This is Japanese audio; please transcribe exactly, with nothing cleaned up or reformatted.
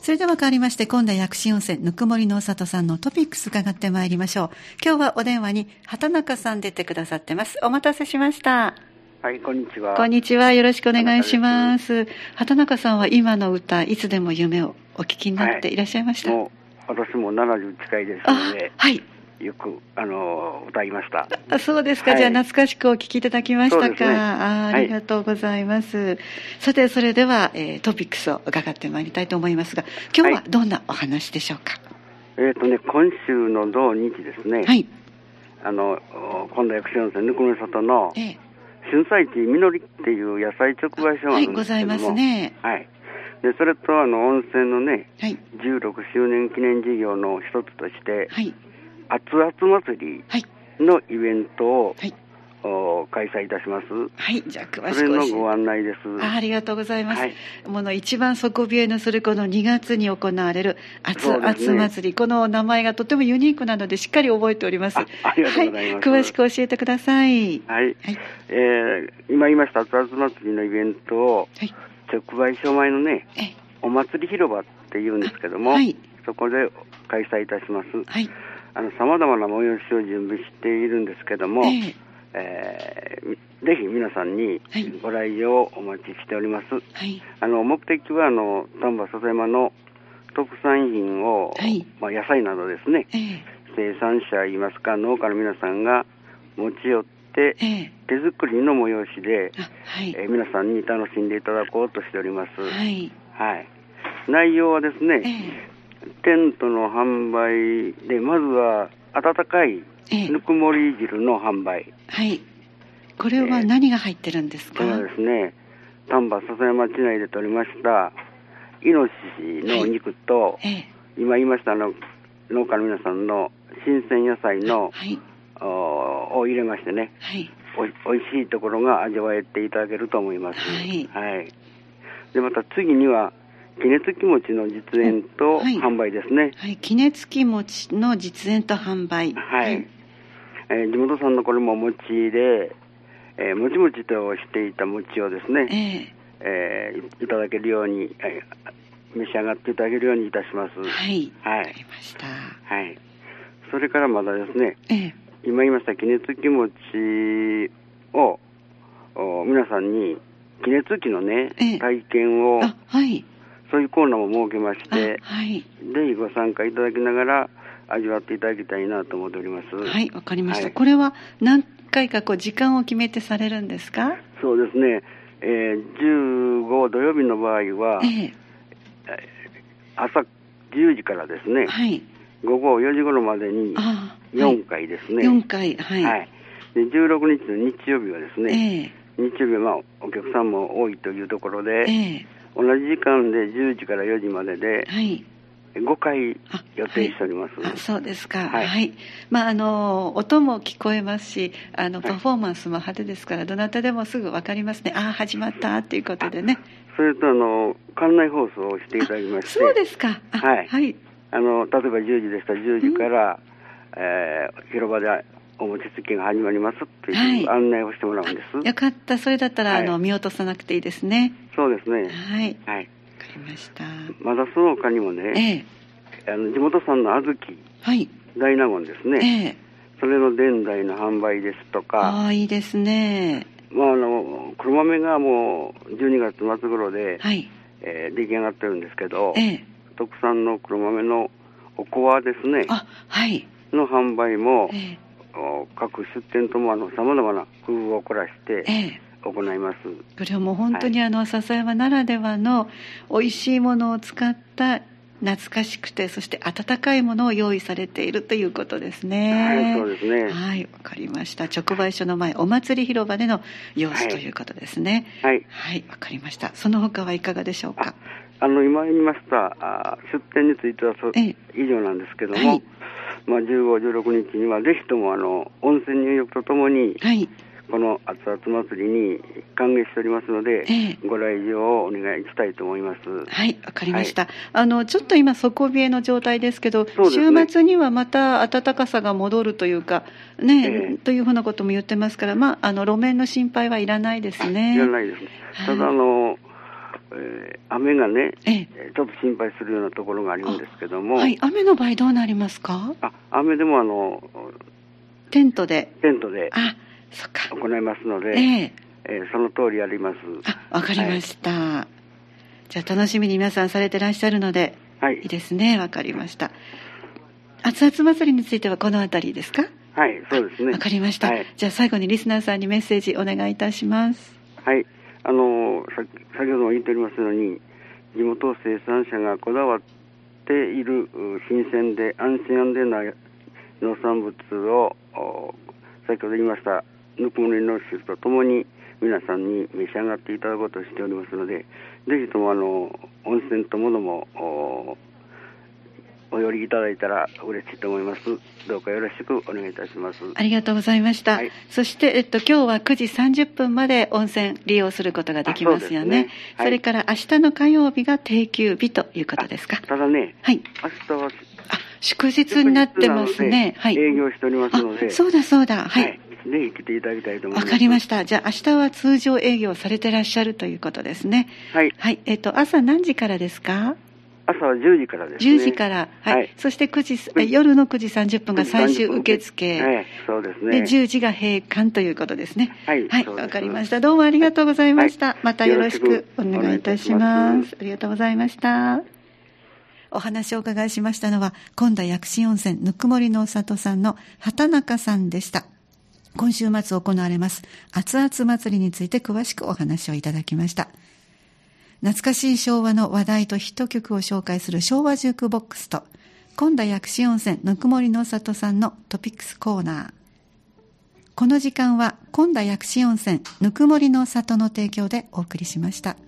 それでは変わりまして、今度は薬師温泉ぬくもりのお里さんのトピックス伺ってまいりましょう。今日はお電話に畑中さん出てくださってます。お待たせしました。 はい、こんにちは。 こんにちは、よろしくお願いします。畑中さんは今の歌、いつでも夢をお聞きになっていらっしゃいました？ はい、もう私もななじゅう近いですので、 はい、 よくあの歌いました。 あ、そうですか、はい、じゃあ懐かしくお聞きいただきましたか。そうですね、あ、ありがとうございます、はい、さてそれでは、えー、トピックスを伺ってまいりたいと思いますが、今日はどんなお話でしょうか？ はい、えっ、ー、とね今週の土日ですね、はい、あの今度薬師温泉ぬくもりの里の、えー春菜地みのりっていう野菜直売所があるんですけども、はい、ございますね。はい。でそれとあの温泉のね、はい、じゅうろくしゅうねん記念事業の一つとして、はい、熱々祭りのイベントを、はい、開催いたします。 はい、じゃあ詳しくそれのご案内です。 あ, ありがとうございます、はい、もの一番底冷えのするこのにがつに行われる熱々祭り、ね、この名前がとてもユニークなのでしっかり覚えております。 あ, ありがとうございます、 はい、詳しく教えてください。 はい、はい、えー、今言いました熱々祭りのイベントを、はい、直売所前のねお祭り広場っていうんですけども、はい、そこで開催いたします。はい、あの様々な催しを準備しているんですけども、えーえー、ぜひ皆さんにご来場をお待ちしております。はい、あの目的はあの丹波篠山の特産品を、はい、まあ、野菜などですね、えー、生産者いますか農家の皆さんが持ち寄って、えー、手作りの催しで、はい、えー、皆さんに楽しんでいただこうとしております。はいはい、内容はですね、えー、テントの販売でまずは温かいぬくもり汁の販売、 はい、これは何が入ってるんですか？ えー、これはですね丹波篠山市内で取りましたイノシシの肉と、はい、えー、今言いましたあの農家の皆さんの新鮮野菜の、はい、を入れましてね、はい、お, おいしいところが味わえていただけると思います。はいはい、でまた次にはきねつき餅の実演と販売ですね。はいはい、きねつき餅の実演と販売、 はい、はい、えー、地元産のこれも餅で、えー、もちもちとしていた餅をですね、えーえー、いただけるように、えー、召し上がっていただけるようにいたします。はいはい、わかりました。はい、それからまだですね、えー、今言いましたきねつき餅を皆さんにきねつきのね、えー、体験を、はい、そういうコーナーも設けまして、はい、ぜひご参加いただきながら味わっていただきたいなと思っております。 はい、わかりました、はい、これは何回かこう時間を決めてされるんですか？ そうですね、えー、じゅうご土曜日の場合は、えー、朝じゅうじからですね、はい、午後よじ頃までによんかいですね、はい、よんかい、はいはい、でじゅうろくにちの日曜日はですね、えー、日曜日は、まあ、お客さんも多いというところで、えー、同じ時間でじゅうじからよじまでで、はい、ごかい予定しております。 あ、はい、あ、そうですか。はい。はい、まああの音も聞こえますし、あのパフォーマンスも派手ですから、はい、どなたでもすぐ分かりますね。ああ始まったっていうことでね。 それとあの館内放送をしていただきまして。 そうですか。 はい。はい。あの例えばじゅうじでしたらじゅうじから、うん、えー、広場でお餅つきが始まりますという案内をしてもらうんです。 はい、よかった。それだったら、はい、あの見落とさなくていいですね。 そうですね。 はい。 はい。 ました。 まだその他にもね、ええ、あの地元産の小豆、はい、大納言ですね、ええ、それの伝来の販売ですとか、 ああいいですね、 まあ、あの黒豆がもうじゅうにがつ末頃で、はい、えー、出来上がってるんですけど、ええ、特産の黒豆のおこわですね、あ、はい、の販売も、ええ、各出店ともあの様々な工夫を凝らして、ええ、行います。 これはもう本当にあの、はい、篠山ならではの美味しいものを使った懐かしくてそして温かいものを用意されているということですね。 はい、そうですね。 はい、わかりました。直売所の前お祭り広場での様子ということですね。はい、はい、わかりました。その他はいかがでしょうか？ ああの今言いましたあ出店についてはそ以上なんですけども、はい、まあ、じゅうご、じゅうろくにちにはぜひともあの温泉入浴とともに、はい、この熱々祭りに歓迎しておりますので、ええ、ご来場をお願いしたいと思います。 はい、わかりました。はい、あのちょっと今底冷えの状態ですけど、ね、週末にはまた暖かさが戻るというかね、ええ、というふうなことも言ってますから、まああの路面の心配はいらないですね。 いらないですね。ただあのえー、雨がね、ええ、ちょっと心配するようなところがあるんですけども。 はい、雨の場合どうなりますか？ あ、雨でもあの、 テントで。 テントで。 あ、そっか。 行いますので、 えええー、その通りやります。 あ、わかりました。はい、じゃあ楽しみに皆さんされてらっしゃるので、はい、いいですね。わかりました。熱々祭りについてはこのあたりですか？ はい、そうですね。 わかりました。はい、じゃあ最後にリスナーさんにメッセージお願いいたします。 はい、あのさ先ほども言っておりますように、地元生産者がこだわっている新鮮で安心安全な農産物を先ほど言いましたぬくもりの種とともに皆さんに召し上がっていただこうとしておりますので、ぜひともあの温泉とものもお寄りいただいたら嬉しいと思います。どうかよろしくお願いいたします。 ありがとうございました。はい、そして、えっと、今日はくじさんじゅっぷんまで温泉利用することができますよね。 そ, ね、はい、それから明日の火曜日が定休日ということですか？ ただね、 はい、 明日はあ祝日になってますね。はい、 営業しておりますので。 そうだそうだ。はい、はい、 ぜひ来ていただきたいと思います。 わかりました。じゃあ明日は通常営業されてらっしゃるということですね。 はい。 はい。えっと朝何時からですか？ 朝はじゅうじからですね。 じゅうじから。はい。はい、そしてくじ、夜のくじさんじゅっぷんが最終受付。 はい。そうですね。 でじゅうじが閉館ということですね。 はい。 はい。わかりました。どうもありがとうございました。はい、またよろしくお願いいたします。ありがとうございました。お話をお伺いしましたのは、今度薬師温泉ぬくもりの里さんの畑中さんでした。今週末行われます熱々祭りについて詳しくお話をいただきました。懐かしい昭和の話題とヒット曲を紹介する昭和ジュークボックスと、今度薬師温泉ぬくもりの里さんのトピックスコーナー。この時間は今度薬師温泉ぬくもりの里の提供でお送りしました。